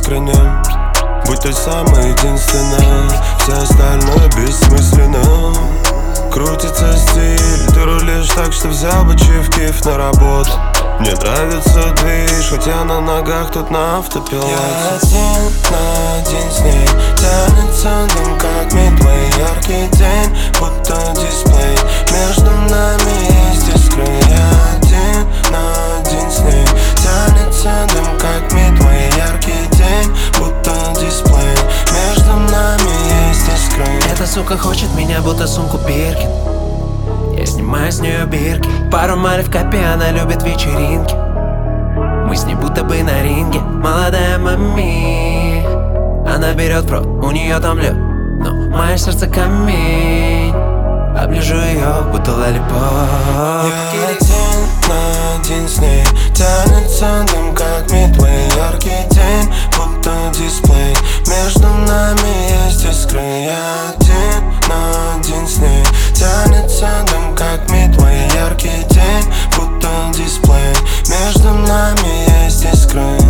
искренним. Будь той самой единственной, все остальное бессмысленно. Крутится стиль, ты рулишь так, что взял бы чиф-киф на работу. Мне нравится движ, хоть я на ногах тут на автопилоте. Я один на один с ней, тянется дым, как мидвей. Яркий день, будто дисплей, между нами есть искры. Я один на один с ней, тянется дым, как мидвей. Яркий день, будто дисплей, между нами есть искры. Эта сука хочет меня, будто сумку Биркин. Я снимаю с нее бирки, пару маль в копе, она любит вечеринки. Мы с ней будто бы на ринге, молодая мами. Она берет в рот, у нее там лед, но мое сердце камень. Оближу ее, будто лолипоп. Я один на один с ней, тянется дым, как мидвей. Яркий день, будто дисплей, между нами есть искры. Я один на один с ней, тянется дым, как мидвей. Яркий день, будто дисплей, между нами есть искры.